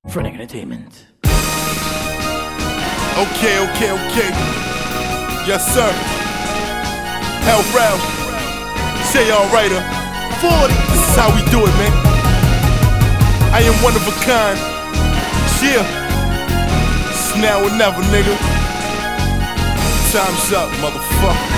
Frenetic Entertainment. Okay. Yes, sir. Hell round. Say all righter. 40. This is how we do it, man. I am one of a kind. Yeah. It's now or never, nigga. Time's up, motherfucker.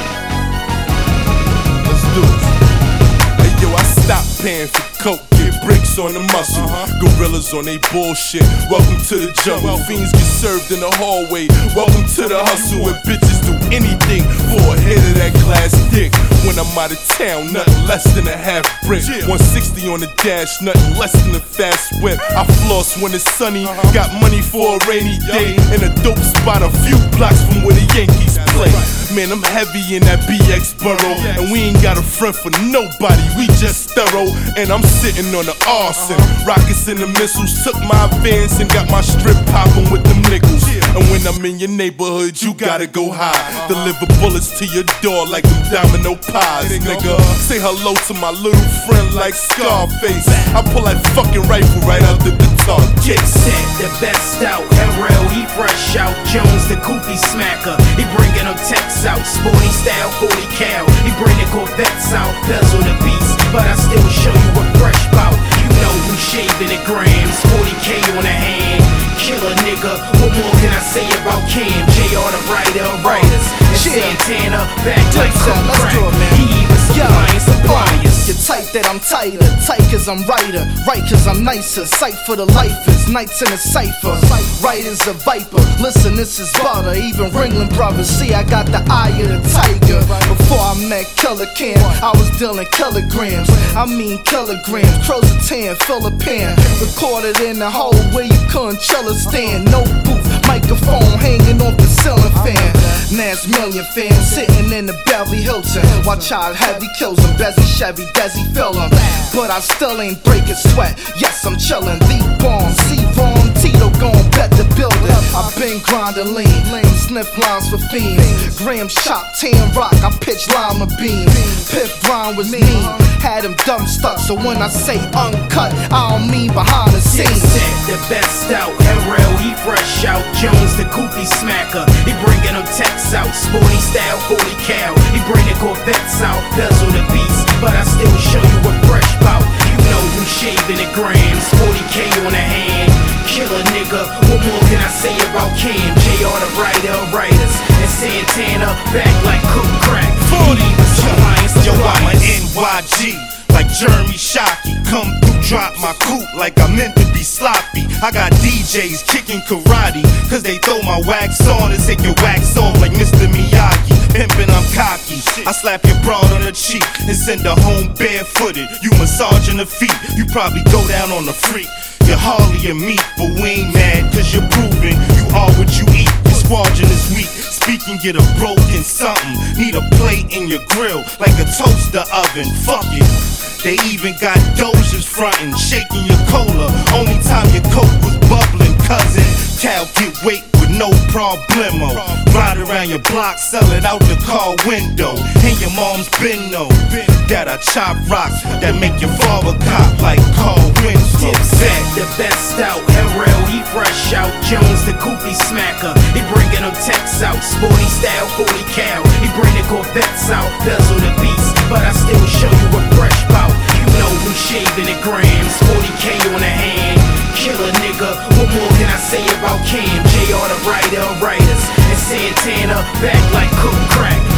Let's do it. Hey, yo, I stopped paying for coke. Bricks on the muscle, gorillas on they bullshit. Welcome to the jungle. Fiends get served in the hallway. Welcome to the hustle. Where bitches do anything for a hit of that glass dick. When I'm out of town, nothing less than a half brick. 160 on the dash, nothing less than a fast whip. I floss when it's sunny. Got money for a rainy day. In a dope spot a few blocks from where the Yankees play. Man, I'm heavy in that BX borough. And we ain't got a friend for nobody. We just thorough. And I'm sitting on the arson. Rockets and the missiles took my advance and got my strip poppin' with them nickels. And when I'm in your neighborhood, you gotta go high. Deliver bullets to your door like them domino pies, nigga. Say hello to my little friend like Scarface. I pull that fucking rifle right out the guitar case. Set the best out, LRL, he fresh out. Jones, the goofy smacker, he bringin' them texts out. Sporty style, 40 cal, he bringin' Corvettes out. Bezel the beast, but I still show you what fresh bout. You know who shaving the grams, 40K on the hand. Killer nigga, what more can I say about Cam? JR the writer of writers, and Santana back like some crack. He even supplying suppliers. You're tight that I'm tighter, tight cause I'm righter, right cause I'm nicer, sight for the lifers, nights in a cipher, right is a viper, listen this is butter, even Ringling Brothers, see I got the eye of the tiger. Before I met Killer Cam, I was dealing kilograms, I mean kilograms, crows a 10, fill a pan, recorded in the hole where you couldn't chill or stand, no booth, microphone hanging off the ceiling fan, Nas Million fans sitting in the Beverly Hilton, while Child Heavy kills him, Bezzy Chevy, Desi fill him, but I still ain't breaking sweat, yes I'm chillin', the bomb, C-Ron, Tito gon' bet the building, I been grindin' lean, sniff lines for fiends, Graham shop, tan rock, I pitch lima beans, Piff Brown was mean, had him dumb stuck, so when I say uncut, I don't mean behind the scenes. Set the best out, LRL, he fresh out. Jones, the goofy smacker, he bringin' them texts out. Sporty style, 40 cal, he bringin' Corvettes out. Bezel the beast, but I still show you what fresh bout. You know who shaving the grams, 40K on the hand. Killer nigga, what more can I say about Cam? JR the writer of writers, and Santana back like cook crack. He even supplying Yo, I'm a suppliers. NYG, like Jeremy Shockey. Come through, drop my coupe like I'm meant to be sloppy. I got DJs kicking karate, cause they throw my wax on and take your wax off like Mr. Miyagi. Pimpin', I'm cocky. I slap your broad on the cheek and send her home barefooted. You massaging the feet, you probably go down on the freak. You're hardly a meat, but we ain't mad cause you're proving you are what you eat. Your squadron is weak, speaking get a broken something. Need a plate in your grill like a toaster oven, fuck it. They even got dozers frontin', shaking your cola. Only time your coke was bubbling, cousin. Cal get weight with no problemo. Ride around your block, sell it out the car window. And your mom's bino that I chop rocks that make your father cop like Carl Winslow. Set the best out, LRL, he fresh out. Jones, the goofy smacker, he bringin' them texts out. Sporty style, 40 cal, he bringin' Corvettes out. Bezel the beast, but I still show you what fresh bout. You know who shaving the grams, 40K on the hand. Killer nigga, what more can I say about Cam? JR the writer of writers, and Santana back like cook crack.